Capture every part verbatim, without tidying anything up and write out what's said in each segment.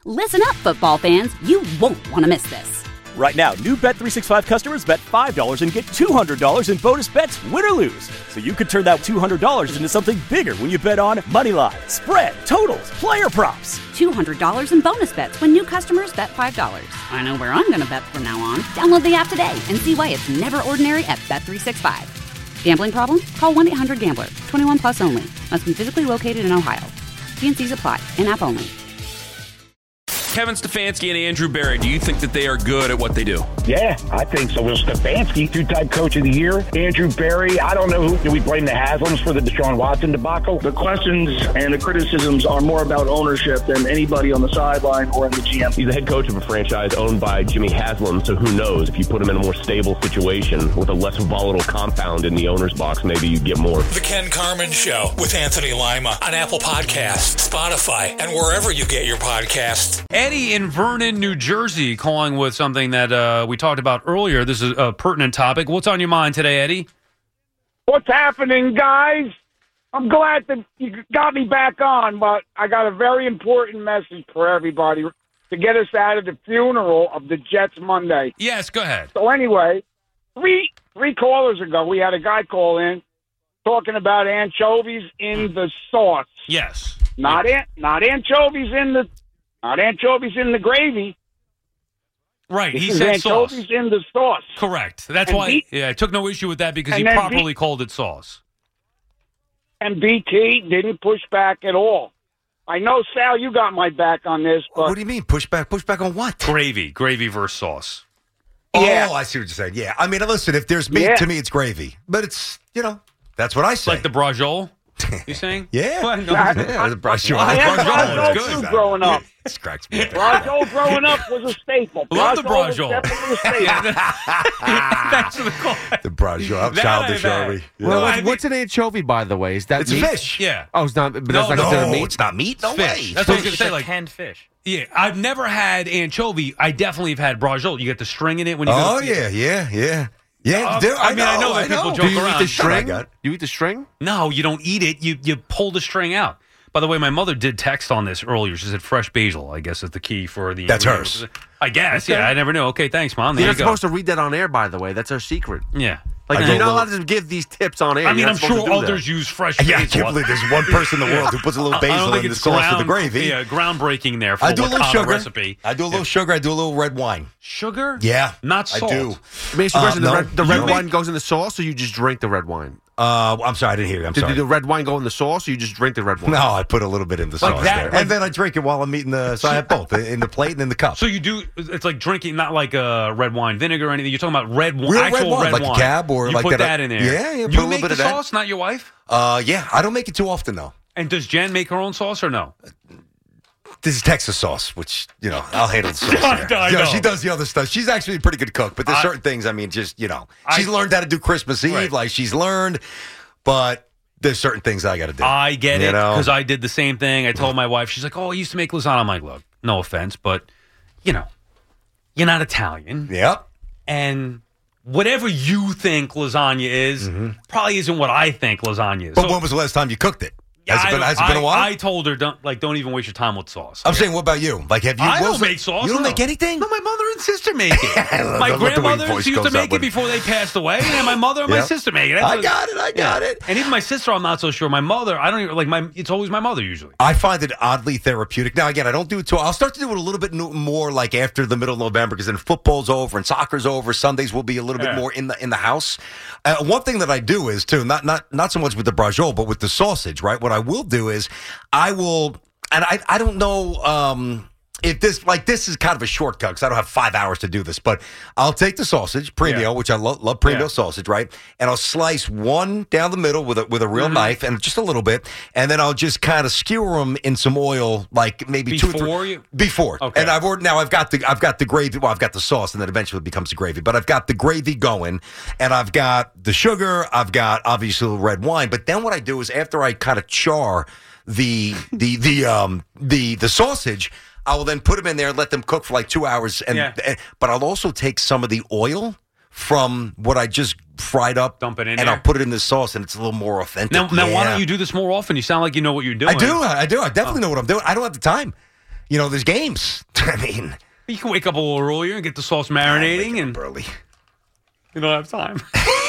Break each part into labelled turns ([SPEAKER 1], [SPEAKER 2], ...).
[SPEAKER 1] Listen up, football fans. You won't want to miss this.
[SPEAKER 2] Right now, new Bet three sixty-five customers bet five dollars and get two hundred dollars in bonus bets, win or lose. So you could turn that two hundred dollars into something bigger when you bet on money line, spread, totals, player props.
[SPEAKER 1] two hundred dollars in bonus bets when new customers bet five dollars. I know where I'm going to bet from now on. Download the app today and see why it's never ordinary at Bet three sixty-five. Gambling problem? Call one eight hundred gambler. twenty-one plus only. Must be physically located in Ohio. T and C's apply. In-app only.
[SPEAKER 3] Kevin Stefanski and Andrew Berry, do you think that they are good at what they do?
[SPEAKER 4] Yeah, I think so. Well, Stefanski, two-time coach of the year. Andrew Berry, I don't know who. Do we blame the Haslams for the Deshaun Watson debacle?
[SPEAKER 5] The questions and the criticisms are more about ownership than anybody on the sideline or in the G M.
[SPEAKER 6] He's the head coach of a franchise owned by Jimmy Haslam, so who knows? If you put him in a more stable situation with a less volatile compound in the owner's box, maybe you get more.
[SPEAKER 7] The Ken Carman Show with Anthony Lima on Apple Podcasts, Spotify, and wherever you get your podcasts.
[SPEAKER 8] Eddie in Vernon, New Jersey, calling with something that uh, we talked about earlier. This is a pertinent topic. What's on your mind today, Eddie?
[SPEAKER 9] What's happening, guys? I'm glad that you got me back on, but I got a very important message for everybody to get us out of the funeral of the Jets Monday.
[SPEAKER 8] Yes, go ahead.
[SPEAKER 9] So anyway, three three callers ago, we had a guy call in talking about anchovies in the sauce.
[SPEAKER 8] Yes.
[SPEAKER 9] Not an, not anchovies in the Not anchovies in the gravy.
[SPEAKER 8] Right,
[SPEAKER 9] this
[SPEAKER 8] he
[SPEAKER 9] is
[SPEAKER 8] said
[SPEAKER 9] anchovies
[SPEAKER 8] sauce.
[SPEAKER 9] in the sauce.
[SPEAKER 8] Correct. That's
[SPEAKER 9] and
[SPEAKER 8] why
[SPEAKER 9] B-
[SPEAKER 8] yeah, I took no issue with that because he
[SPEAKER 9] then
[SPEAKER 8] properly
[SPEAKER 9] B-
[SPEAKER 8] called it sauce.
[SPEAKER 9] And B T didn't push back at all. I know, Sal, you got my back on this, but...
[SPEAKER 10] What do you mean, push back? Push back on what?
[SPEAKER 8] Gravy. Gravy versus sauce.
[SPEAKER 10] Yeah. Oh, I see what you're saying. Yeah. I mean, listen, if there's meat,
[SPEAKER 9] Yeah.
[SPEAKER 10] to me, it's gravy. But it's, you know, that's what I say.
[SPEAKER 8] Like the brajol? You saying?
[SPEAKER 10] Yeah.
[SPEAKER 8] What? No,
[SPEAKER 10] yeah,
[SPEAKER 9] I-
[SPEAKER 10] the brajol.
[SPEAKER 9] I had
[SPEAKER 8] Brajol,
[SPEAKER 9] brajol,
[SPEAKER 8] it's
[SPEAKER 9] too,
[SPEAKER 8] good.
[SPEAKER 9] growing up.
[SPEAKER 10] This cracks me up.
[SPEAKER 9] Brajol growing up was a staple.
[SPEAKER 8] Love the
[SPEAKER 9] was
[SPEAKER 8] brajol.
[SPEAKER 9] definitely a staple.
[SPEAKER 8] Thanks for the call.
[SPEAKER 10] The brajol. I'm
[SPEAKER 8] That
[SPEAKER 10] childish,
[SPEAKER 8] I
[SPEAKER 10] are we?
[SPEAKER 8] bet.
[SPEAKER 10] Yeah.
[SPEAKER 11] Well,
[SPEAKER 8] No, I
[SPEAKER 11] what's,
[SPEAKER 8] think-
[SPEAKER 11] what's an anchovy, by the way? Is that
[SPEAKER 10] It's
[SPEAKER 11] meat?
[SPEAKER 10] a fish.
[SPEAKER 8] Yeah.
[SPEAKER 11] Oh, it's not. But
[SPEAKER 8] No,
[SPEAKER 11] that's not
[SPEAKER 8] no,
[SPEAKER 11] considered meat.
[SPEAKER 10] it's not meat. No
[SPEAKER 8] It's
[SPEAKER 10] way.
[SPEAKER 8] fish. That's what I was going to say.
[SPEAKER 12] It's
[SPEAKER 8] Like,
[SPEAKER 12] canned fish.
[SPEAKER 8] yeah, I've never had anchovy. I definitely have had brajol. You get the string in it when you
[SPEAKER 10] Oh,
[SPEAKER 8] go.
[SPEAKER 10] yeah, yeah, yeah. Yeah,
[SPEAKER 8] Uh,
[SPEAKER 10] dude,
[SPEAKER 8] I mean, I know that people
[SPEAKER 10] know.
[SPEAKER 8] joke
[SPEAKER 11] Do you
[SPEAKER 8] around.
[SPEAKER 11] eat the string?
[SPEAKER 10] I got-
[SPEAKER 11] You eat the string?
[SPEAKER 8] No, you don't eat it. You you pull the string out. By the way, my mother did text on this earlier. She said fresh basil, I guess, is the key for the...
[SPEAKER 10] That's hers.
[SPEAKER 8] I guess, yeah. I never knew. Okay, thanks, Mom. There
[SPEAKER 11] You're
[SPEAKER 8] you
[SPEAKER 11] not
[SPEAKER 8] go.
[SPEAKER 11] supposed to read that on air, by the way. That's our secret.
[SPEAKER 8] Yeah.
[SPEAKER 11] Like,
[SPEAKER 10] I
[SPEAKER 11] you're
[SPEAKER 10] go
[SPEAKER 11] not
[SPEAKER 10] low.
[SPEAKER 11] allowed to give these tips on air.
[SPEAKER 8] I mean,
[SPEAKER 11] You're
[SPEAKER 8] I'm
[SPEAKER 11] not supposed
[SPEAKER 8] sure
[SPEAKER 11] to do that.
[SPEAKER 8] others use fresh
[SPEAKER 10] Yeah, I
[SPEAKER 8] basil.
[SPEAKER 10] can't believe there's one person in the world who puts a little
[SPEAKER 8] I don't
[SPEAKER 10] basil
[SPEAKER 8] think
[SPEAKER 10] in the
[SPEAKER 8] it's
[SPEAKER 10] sauce
[SPEAKER 8] ground,
[SPEAKER 10] with the gravy.
[SPEAKER 8] Yeah, groundbreaking there for
[SPEAKER 10] I do a
[SPEAKER 8] what
[SPEAKER 10] little
[SPEAKER 8] kind of
[SPEAKER 10] sugar.
[SPEAKER 8] recipe.
[SPEAKER 10] I do a little sugar. I do a little red wine.
[SPEAKER 8] Sugar?
[SPEAKER 10] Yeah.
[SPEAKER 8] Not salt.
[SPEAKER 10] I do.
[SPEAKER 11] Makes you
[SPEAKER 10] Uh,
[SPEAKER 11] question, the
[SPEAKER 10] no.
[SPEAKER 11] red, the
[SPEAKER 10] You
[SPEAKER 11] red
[SPEAKER 10] make-
[SPEAKER 11] wine goes in the sauce, or you just drink the red wine?
[SPEAKER 10] Uh, I'm sorry, I didn't hear you. I'm
[SPEAKER 11] Did
[SPEAKER 10] sorry.
[SPEAKER 11] the red wine go in the sauce, or you just drink the red wine?
[SPEAKER 10] No, I put a little bit in the
[SPEAKER 8] Like
[SPEAKER 10] sauce
[SPEAKER 8] that,
[SPEAKER 10] there.
[SPEAKER 8] like-
[SPEAKER 10] and then I drink it while I'm eating the... So I have both, in the plate and in the cup.
[SPEAKER 8] So you do, it's like drinking, not like uh, red wine vinegar or anything. You're talking about red wine,
[SPEAKER 10] Real red
[SPEAKER 8] actual
[SPEAKER 10] wine,
[SPEAKER 8] red
[SPEAKER 10] like a
[SPEAKER 8] wine.
[SPEAKER 10] cab or
[SPEAKER 8] you
[SPEAKER 10] like
[SPEAKER 8] put
[SPEAKER 10] that-
[SPEAKER 8] that in there.
[SPEAKER 10] Yeah, yeah, put
[SPEAKER 8] You
[SPEAKER 10] a little
[SPEAKER 8] make
[SPEAKER 10] bit
[SPEAKER 8] the
[SPEAKER 10] of that.
[SPEAKER 8] sauce, not your wife?
[SPEAKER 10] Uh, yeah, I don't make it too often, though.
[SPEAKER 8] And does Jen make her own sauce or no?
[SPEAKER 10] This is Texas sauce, which, you know, I'll handle the sauce
[SPEAKER 8] I
[SPEAKER 10] here.
[SPEAKER 8] know, I
[SPEAKER 10] You know,
[SPEAKER 8] know.
[SPEAKER 10] she does the other stuff. She's actually a pretty good cook, but there's
[SPEAKER 8] I-
[SPEAKER 10] certain things, I mean, just, you know,
[SPEAKER 8] I-
[SPEAKER 10] she's learned how to do Christmas Eve,
[SPEAKER 8] Right.
[SPEAKER 10] like she's learned, but there's certain things I got to do.
[SPEAKER 8] I get
[SPEAKER 10] You
[SPEAKER 8] it,
[SPEAKER 10] know?
[SPEAKER 8] because I did the same thing. I told my wife, she's like, oh, I used to make lasagna. I'm like, look, no offense, but, you know, you're not Italian.
[SPEAKER 10] Yep.
[SPEAKER 8] And whatever you think lasagna is probably isn't what I think lasagna is.
[SPEAKER 10] But
[SPEAKER 8] So-
[SPEAKER 10] when was the last time you cooked it?
[SPEAKER 8] Yeah,
[SPEAKER 10] Has it been,
[SPEAKER 8] I,
[SPEAKER 10] has it been a
[SPEAKER 8] I-
[SPEAKER 10] while?
[SPEAKER 8] I told her, don't like, don't even waste your time with sauce.
[SPEAKER 10] I'm saying, what about you? Like, have you?
[SPEAKER 8] I
[SPEAKER 10] what
[SPEAKER 8] don't
[SPEAKER 10] was the-
[SPEAKER 8] make sauce.
[SPEAKER 10] You don't
[SPEAKER 8] no.
[SPEAKER 10] make anything?
[SPEAKER 8] No, my mother and sister make it.
[SPEAKER 10] I love
[SPEAKER 8] My
[SPEAKER 10] the way your
[SPEAKER 8] grandmothers
[SPEAKER 10] voice
[SPEAKER 8] used to
[SPEAKER 10] goes
[SPEAKER 8] make
[SPEAKER 10] up
[SPEAKER 8] it
[SPEAKER 10] when-
[SPEAKER 8] before they passed away, and my mother and my
[SPEAKER 10] Yeah.
[SPEAKER 8] sister make it. That's
[SPEAKER 10] I
[SPEAKER 8] what-
[SPEAKER 10] got it. I got it.
[SPEAKER 8] And even my sister, I'm not so sure. My mother, I don't even like my. It's always my mother usually.
[SPEAKER 10] I find it oddly therapeutic. Now, again, I don't do it too. I'll start to do it a little bit no- more like after the middle of November, because then football's over and soccer's over. Sundays will be a little
[SPEAKER 8] Yeah.
[SPEAKER 10] bit more in the in the house. Uh, one thing that I do is too, not not not so much with the brajol, but with the sausage. Right, what I will do is I will, and I I don't know. Um, If this, like, this is kind of a shortcut because I don't have five hours to do this, but I'll take the sausage, premio,
[SPEAKER 8] Yeah.
[SPEAKER 10] which I lo- love premio
[SPEAKER 8] Yeah.
[SPEAKER 10] sausage, right? And I'll slice one down the middle with a, with a real
[SPEAKER 8] Mhm.
[SPEAKER 10] knife and just a little bit. And then I'll just kind of skewer them in some oil, like maybe two or
[SPEAKER 8] Before
[SPEAKER 10] three.
[SPEAKER 8] you?
[SPEAKER 10] Before.
[SPEAKER 8] Okay.
[SPEAKER 10] And I've already, now I've got the, I've got the gravy. Well, I've got the sauce and then eventually it becomes the gravy, but I've got the gravy going and I've got the sugar. I've got obviously the red wine. But then what I do is after I kind of char the, the, the, um, the, the sausage, I will then put them in there and let them cook for like two hours. And,
[SPEAKER 8] Yeah.
[SPEAKER 10] and but I'll also take some of the oil from what I just fried up,
[SPEAKER 8] Dump it in
[SPEAKER 10] and
[SPEAKER 8] there?
[SPEAKER 10] I'll put it in the sauce, and it's a little more authentic.
[SPEAKER 8] Now, now why
[SPEAKER 10] Yeah.
[SPEAKER 8] don't you do this more often? You sound like you know what you're doing.
[SPEAKER 10] I do. I do. I definitely know what I'm doing. I don't have the time. you know, there's games. I mean,
[SPEAKER 8] You can wake up a little earlier and get the sauce marinating, and
[SPEAKER 10] early.
[SPEAKER 8] You don't have time.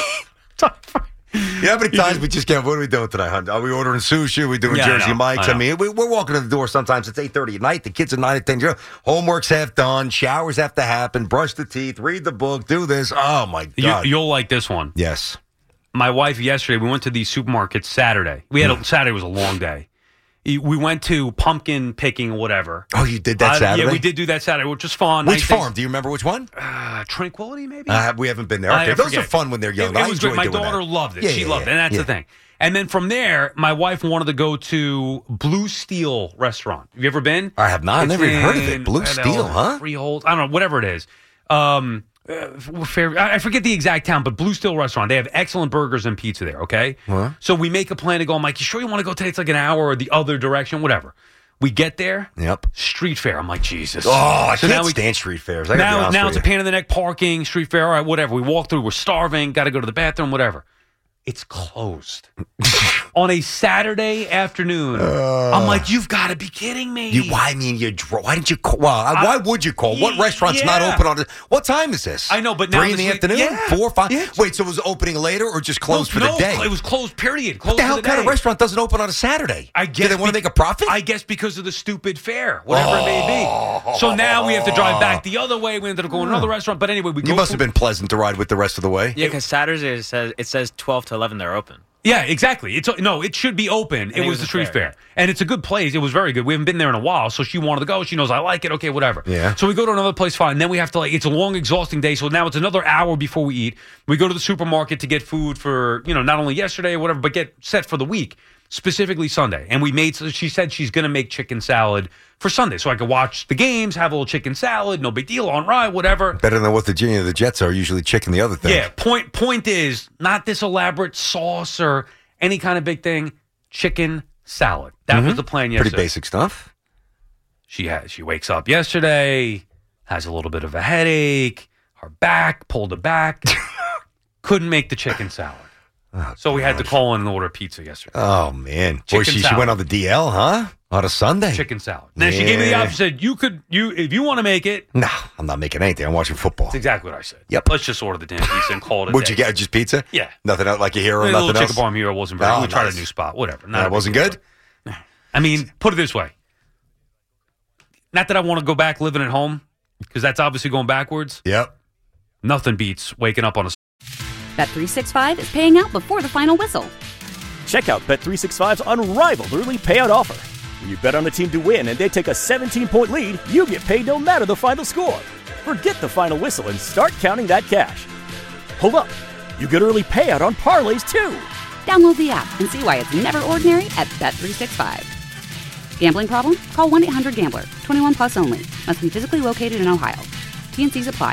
[SPEAKER 10] Yeah, how many times we just get, what are we doing tonight, hon? Are we ordering sushi? Are we doing
[SPEAKER 8] Yeah, I
[SPEAKER 10] Jersey
[SPEAKER 8] know,
[SPEAKER 10] Mike's?
[SPEAKER 8] I
[SPEAKER 10] I,
[SPEAKER 8] know.
[SPEAKER 10] mean, we, we're walking to the door sometimes. It's eight thirty at night. The kids are nine at ten. Homework's half done. Showers have to happen. Brush the teeth. Read the book. Do this. Oh, my God.
[SPEAKER 8] You, you'll like this one.
[SPEAKER 10] Yes.
[SPEAKER 8] My wife yesterday, we went to the supermarket Saturday. We had a, Saturday was a long day. We went to pumpkin picking or whatever.
[SPEAKER 10] Oh, you did that
[SPEAKER 8] Uh,
[SPEAKER 10] Saturday?
[SPEAKER 8] Yeah, we did do that Saturday, which was fun.
[SPEAKER 10] Which
[SPEAKER 8] Nice
[SPEAKER 10] farm?
[SPEAKER 8] days.
[SPEAKER 10] Do you remember which one?
[SPEAKER 8] Uh, Tranquility, maybe?
[SPEAKER 10] Uh, we haven't been there.
[SPEAKER 8] I
[SPEAKER 10] Okay, those
[SPEAKER 8] forget.
[SPEAKER 10] are fun when they're young.
[SPEAKER 8] It, it
[SPEAKER 10] I
[SPEAKER 8] was
[SPEAKER 10] enjoy
[SPEAKER 8] great. My
[SPEAKER 10] doing
[SPEAKER 8] daughter
[SPEAKER 10] that.
[SPEAKER 8] loved it.
[SPEAKER 10] Yeah,
[SPEAKER 8] she
[SPEAKER 10] yeah,
[SPEAKER 8] loved it,
[SPEAKER 10] yeah.
[SPEAKER 8] and that's
[SPEAKER 10] Yeah.
[SPEAKER 8] the thing. And then from there, my wife wanted to go to Blue Steel Restaurant. Have you ever been?
[SPEAKER 10] I have not. I've
[SPEAKER 8] It's
[SPEAKER 10] never even heard of it.
[SPEAKER 8] in,
[SPEAKER 10] Blue
[SPEAKER 8] I don't
[SPEAKER 10] Steel,
[SPEAKER 8] know,
[SPEAKER 10] huh?
[SPEAKER 8] Freehold. I don't know, whatever it is. Um, uh, fair, I I forget the exact town, but Blue Steel Restaurant. They have excellent burgers and pizza there, okay?
[SPEAKER 10] Huh?
[SPEAKER 8] So we make a plan to go. I'm like, you sure you want to go today? It's like an hour or the other direction, whatever. We get there.
[SPEAKER 10] Yep.
[SPEAKER 8] Street fair. I'm like, Jesus.
[SPEAKER 10] Oh, I
[SPEAKER 8] So
[SPEAKER 10] can't
[SPEAKER 8] now we-
[SPEAKER 10] stand street fairs. I gotta be
[SPEAKER 8] now,
[SPEAKER 10] honest
[SPEAKER 8] now
[SPEAKER 10] with
[SPEAKER 8] it's a
[SPEAKER 10] you.
[SPEAKER 8] pain in the neck parking, street fair, all right, whatever. We walk through, we're starving, got to go to the bathroom, whatever. It's closed. On a Saturday afternoon. I'm like, you've got to be kidding me.
[SPEAKER 10] You, why, I mean, you, dro- why didn't you call? Well, uh, why would you call? What
[SPEAKER 8] Yeah.
[SPEAKER 10] restaurant's not open on it? What time is this?
[SPEAKER 8] I know, but now
[SPEAKER 10] Three in
[SPEAKER 8] this
[SPEAKER 10] the
[SPEAKER 8] week-
[SPEAKER 10] afternoon?
[SPEAKER 8] yeah.
[SPEAKER 10] Four, five?
[SPEAKER 8] Yeah.
[SPEAKER 10] Wait, so it was opening later or just closed
[SPEAKER 8] no,
[SPEAKER 10] for the
[SPEAKER 8] no,
[SPEAKER 10] day?
[SPEAKER 8] It was closed, period.
[SPEAKER 10] What
[SPEAKER 8] Closed
[SPEAKER 10] the
[SPEAKER 8] for
[SPEAKER 10] hell
[SPEAKER 8] the
[SPEAKER 10] kind
[SPEAKER 8] day.
[SPEAKER 10] of restaurant doesn't open on a Saturday?
[SPEAKER 8] I guess
[SPEAKER 10] Do they want to
[SPEAKER 8] be-
[SPEAKER 10] make a profit?
[SPEAKER 8] I guess because of the stupid fare, whatever it may be. So now we have to drive back the other way. We ended up going to another restaurant. But anyway, we
[SPEAKER 10] You
[SPEAKER 8] go
[SPEAKER 10] must
[SPEAKER 8] for-
[SPEAKER 10] have been pleasant to ride with the rest of the way.
[SPEAKER 12] Yeah, because Saturday it says it says twelve to eleven they're open.
[SPEAKER 8] Yeah, exactly. It's no, it should be open. It
[SPEAKER 12] it
[SPEAKER 8] was
[SPEAKER 12] was
[SPEAKER 8] the
[SPEAKER 12] a
[SPEAKER 8] street
[SPEAKER 12] fair,
[SPEAKER 8] fair, and it's a good place. It was very good. We haven't been there in a while, so she wanted to go. She knows I like it. Okay, whatever.
[SPEAKER 10] Yeah.
[SPEAKER 8] So we go to another place. Fine. And then we have to like. It's a long, exhausting day. So now it's another hour before we eat. We go to the supermarket to get food for you know not only yesterday or whatever, but get set for the week, specifically Sunday. And we made. So she said she's going to make chicken salad for Sunday, so I could watch the games, have a little chicken salad. No big deal. On ride, whatever.
[SPEAKER 10] Better than what the you know, the Jets are usually chicken the other thing.
[SPEAKER 8] Yeah. Point point is not this elaborate sauce or any kind of big thing. Chicken salad. That was the plan yesterday.
[SPEAKER 10] Pretty basic stuff.
[SPEAKER 8] She has. She wakes up yesterday, has a little bit of a headache, her back pulled it back, couldn't make the chicken salad.
[SPEAKER 10] Oh,
[SPEAKER 8] so we had to
[SPEAKER 10] gosh.
[SPEAKER 8] call in and order pizza yesterday.
[SPEAKER 10] Oh, man. Boy,
[SPEAKER 8] Chicken
[SPEAKER 10] she, she
[SPEAKER 8] salad.
[SPEAKER 10] went on the D L, huh? On a Sunday.
[SPEAKER 8] Chicken salad. Then she gave me the
[SPEAKER 10] Yeah.
[SPEAKER 8] option. Said you could you if you want to make it.
[SPEAKER 10] No, I'm not making anything. I'm watching football.
[SPEAKER 8] That's exactly what I said.
[SPEAKER 10] Yep.
[SPEAKER 8] Let's just order the damn pizza and call it a
[SPEAKER 10] What'd
[SPEAKER 8] day.
[SPEAKER 10] you get? Just pizza?
[SPEAKER 8] Yeah.
[SPEAKER 10] Nothing else like a hero or
[SPEAKER 8] A little
[SPEAKER 10] nothing
[SPEAKER 8] chicken
[SPEAKER 10] else?
[SPEAKER 8] parm here wasn't very.
[SPEAKER 10] Oh,
[SPEAKER 8] we tried
[SPEAKER 10] nice.
[SPEAKER 8] a new spot. Whatever. Not
[SPEAKER 10] That
[SPEAKER 8] a big
[SPEAKER 10] wasn't
[SPEAKER 8] deal.
[SPEAKER 10] good?
[SPEAKER 8] I mean, put it this way. Not that I want to go back living at home, because that's obviously going backwards.
[SPEAKER 10] Yep.
[SPEAKER 8] Nothing beats waking up on a
[SPEAKER 1] Bet three sixty-five is paying out before the final whistle.
[SPEAKER 2] Check out Bet three sixty-five's unrivaled early payout offer. When you bet on a team to win and they take a seventeen-point lead, you get paid no matter the final score. Forget the final whistle and start counting that cash. Hold up. You get early payout on parlays, too.
[SPEAKER 1] Download the app and see why it's never ordinary at Bet three sixty-five. Gambling problem? Call one eight hundred gambler. twenty-one plus only. Must be physically located in Ohio. T and Cs apply.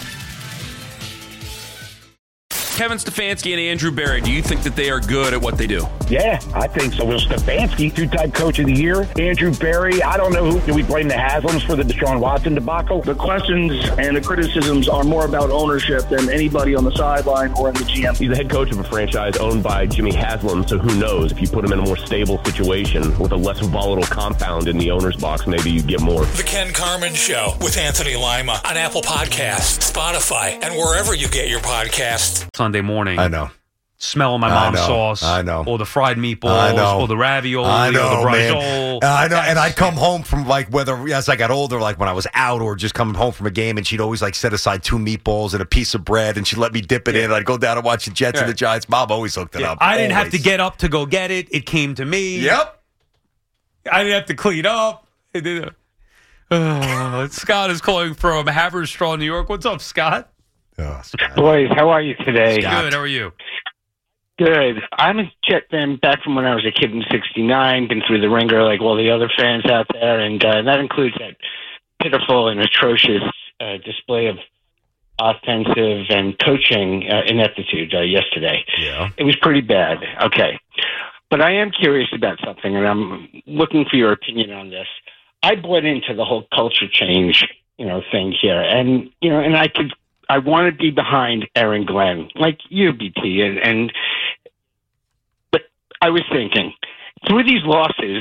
[SPEAKER 3] Kevin Stefanski and Andrew Berry, do you think that they are good at what they do?
[SPEAKER 4] Yeah, I think so. Will Stefanski, two-time coach of the year. Andrew Berry, I don't know who. Do we blame the Haslams for the Deshaun Watson debacle?
[SPEAKER 5] The questions and the criticisms are more about ownership than anybody on the sideline or in the G M.
[SPEAKER 6] He's the head coach of a franchise owned by Jimmy Haslam, so who knows? If you put him in a more stable situation with a less volatile compound in the owner's box, maybe you get more.
[SPEAKER 7] The Ken Carmen Show with Anthony Lima on Apple Podcasts, Spotify, and wherever you get your podcasts.
[SPEAKER 8] Sunday morning.
[SPEAKER 10] I know.
[SPEAKER 8] Smelling my
[SPEAKER 10] I
[SPEAKER 8] mom's
[SPEAKER 10] know.
[SPEAKER 8] sauce.
[SPEAKER 10] I know.
[SPEAKER 8] Or the fried meatballs.
[SPEAKER 10] I know.
[SPEAKER 8] Or the ravioli.
[SPEAKER 10] I know,
[SPEAKER 8] or the
[SPEAKER 10] man.
[SPEAKER 8] brajol.
[SPEAKER 10] I know, and
[SPEAKER 8] That's-
[SPEAKER 10] I'd come home from like whether as I got older, like when I was out or just coming home from a game, and she'd always like set aside two meatballs and a piece of bread, and she'd let me dip it in. I'd go down and watch the Jets
[SPEAKER 8] Yeah.
[SPEAKER 10] and the Giants. Mom always hooked it
[SPEAKER 8] Yeah,
[SPEAKER 10] up.
[SPEAKER 8] I didn't have to
[SPEAKER 10] Always.
[SPEAKER 8] get up to go get it. It came to me.
[SPEAKER 10] Yep.
[SPEAKER 8] I didn't have to clean up. It didn't- Uh, Scott is calling from Haverstraw, New York. What's up, Scott?
[SPEAKER 10] Oh, Scott.
[SPEAKER 13] Boys, how are you today?
[SPEAKER 8] Good. How are you?
[SPEAKER 13] Good. I'm a Jet fan back from when I was a kid in sixty-nine, been through the ringer like all the other fans out there, and uh, that includes that pitiful and atrocious uh, display of offensive and coaching uh, ineptitude uh, yesterday.
[SPEAKER 10] Yeah.
[SPEAKER 13] It was pretty bad. Okay. But I am curious about something, and I'm looking for your opinion on this. I bought into the whole culture change, you know, thing here, and you know, and I could, I want to be behind Aaron Glenn, like you, B T, and and. But I was thinking, through these losses,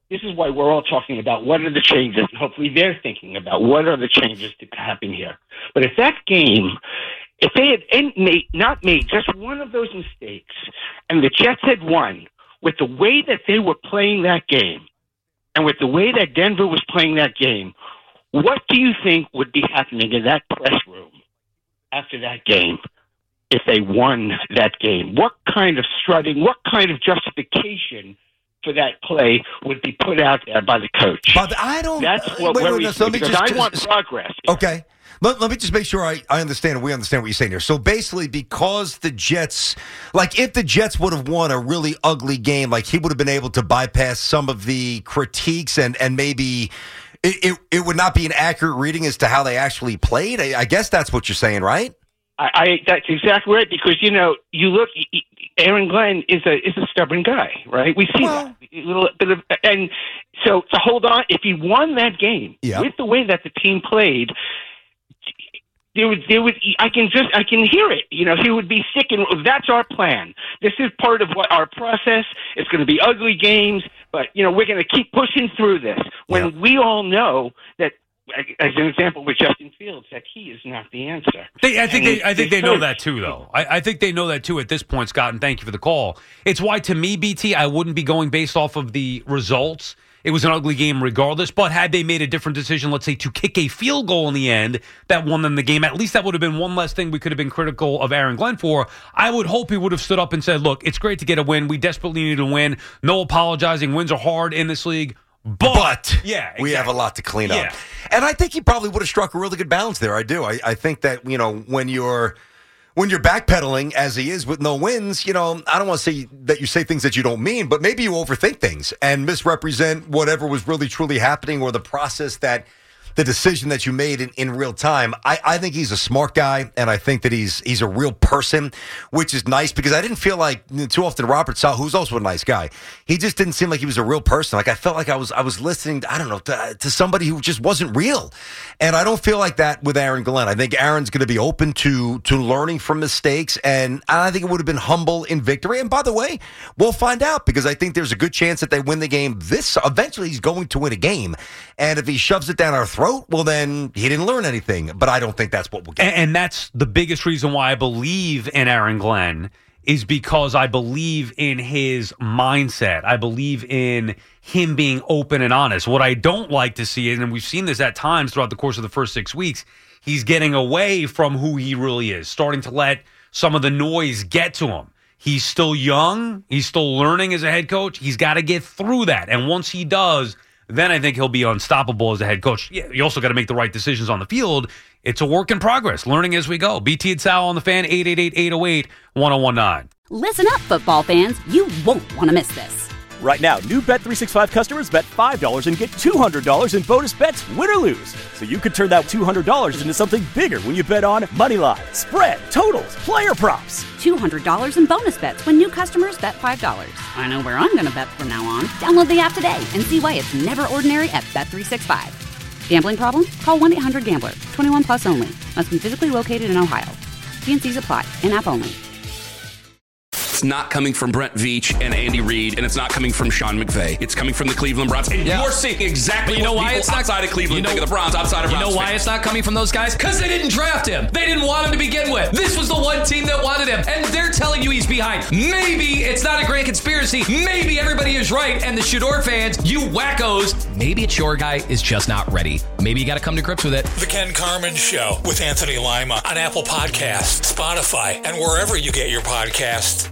[SPEAKER 13] this is why we're all talking about what are the changes. Hopefully they're thinking about what are the changes to happen here. But if that game, if they had en- made, not made just one of those mistakes and the Jets had won with the way that they were playing that game and with the way that Denver was playing that game, what do you think would be happening in that press room after that game if they won that game? What kind of strutting, what kind of justification for that play would be put out there by the coach?
[SPEAKER 10] But I don't.
[SPEAKER 13] That's what
[SPEAKER 10] wait, wait,
[SPEAKER 13] worries
[SPEAKER 10] no, so
[SPEAKER 13] me,
[SPEAKER 10] let me
[SPEAKER 13] because
[SPEAKER 10] just-
[SPEAKER 13] I want progress.
[SPEAKER 10] Okay. Let, let me just make sure I, I understand and we understand what you're saying here. So basically, because the Jets, like if the Jets would have won a really ugly game, like he would have been able to bypass some of the critiques and, and maybe it, it, it would not be an accurate reading as to how they actually played. I, I guess that's what you're saying, right?
[SPEAKER 13] I, I that's exactly right, because you know you look. Aaron Glenn is a is a stubborn guy, right? We see that a little bit of, and so to hold on. If he won that game
[SPEAKER 10] Yeah.
[SPEAKER 13] with the way that the team played, there would there would I can just I can hear it. You know, he would be sick, and that's our plan. This is part of what our process. It's going to be ugly games, but you know we're going to keep pushing through this. When
[SPEAKER 10] Yeah.
[SPEAKER 13] we all know that. As an example with Justin Fields, that he is not the answer.
[SPEAKER 8] They, I think
[SPEAKER 13] And
[SPEAKER 8] they, I think
[SPEAKER 13] they
[SPEAKER 8] they know
[SPEAKER 13] could.
[SPEAKER 8] that too, though. I, I think they know that too at this point, Scott. And thank you for the call. It's why, to me, B T, I wouldn't be going based off of the results. It was an ugly game regardless. But had they made a different decision, let's say to kick a field goal in the end that won them the game, at least that would have been one less thing we could have been critical of Aaron Glenn for. I would hope he would have stood up and said, "Look, it's great to get a win. We desperately need to win. No apologizing. Wins are hard in this league." But,
[SPEAKER 10] But
[SPEAKER 8] yeah,
[SPEAKER 10] we have a lot to clean
[SPEAKER 8] Yeah.
[SPEAKER 10] up. And I think he probably would have struck a really good balance there. I do. I, I think that, you know, when you're when you're backpedaling as he is with no wins, you know, I don't want to say that you say things that you don't mean, but maybe you overthink things and misrepresent whatever was really truly happening or the process that the decision that you made in, in real time. I, I think he's a smart guy, and I think that he's he's a real person, which is nice because I didn't feel like too often Robert Saleh, who's also a nice guy, he just didn't seem like he was a real person. Like I felt like I was I was listening, I don't know, to, to somebody who just wasn't real. And I don't feel like that with Aaron Glenn. I think Aaron's going to be open to to learning from mistakes, and I think it would have been humble in victory. And by the way, we'll find out because I think there's a good chance that they win the game. This eventually he's going to win a game, and if he shoves it down our throat, well, then he didn't learn anything. But I don't think that's what we'll get.
[SPEAKER 8] And, and that's the biggest reason why I believe in Aaron Glenn is because I believe in his mindset. I believe in him being open and honest. What I don't like to see, and we've seen this at times throughout the course of the first six weeks, he's getting away from who he really is, starting to let some of the noise get to him. He's still young. He's still learning as a head coach. He's got to get through that. And once he does, then I think he'll be unstoppable as a head coach. Yeah, you also got to make the right decisions on the field. It's a work in progress, learning as we go. B T and Sal on the Fan, eight eight eight, eight oh eight, one oh one nine.
[SPEAKER 1] Listen up, football fans. You won't want to miss this.
[SPEAKER 2] Right now, new Bet three sixty-five customers bet five dollars and get two hundred dollars in bonus bets, win or lose. So you could turn that two hundred dollars into something bigger when you bet on Moneyline, spread, totals, player props.
[SPEAKER 1] two hundred dollars in bonus bets when new customers bet five dollars. I know where I'm going to bet from now on. Download the app today and see why it's never ordinary at Bet three sixty-five. Gambling problem? Call one eight hundred gambler. twenty-one plus only. Must be physically located in Ohio. T and C's apply. In-app only.
[SPEAKER 3] It's not coming from Brent Veach and Andy Reid, and it's not coming from Sean McVay. It's coming from the Cleveland Browns. And
[SPEAKER 14] Yeah.
[SPEAKER 3] you're seeing exactly
[SPEAKER 14] But you know
[SPEAKER 3] what
[SPEAKER 14] why
[SPEAKER 3] people
[SPEAKER 14] it's not
[SPEAKER 3] outside of Cleveland
[SPEAKER 14] you know,
[SPEAKER 3] think of the Browns, outside of
[SPEAKER 14] You
[SPEAKER 3] Browns
[SPEAKER 14] know why
[SPEAKER 3] fans.
[SPEAKER 14] it's not coming from those guys? Because they didn't draft him. They didn't want him to begin with. This was the one team that wanted him, and they're telling you he's behind. Maybe it's not a great conspiracy. Maybe everybody is right, and the Shador fans, you wackos, maybe it's your guy is just not ready. Maybe you got to come to grips with it.
[SPEAKER 7] The Ken Carmen Show with Anthony Lima on Apple Podcasts, Spotify, and wherever you get your podcasts.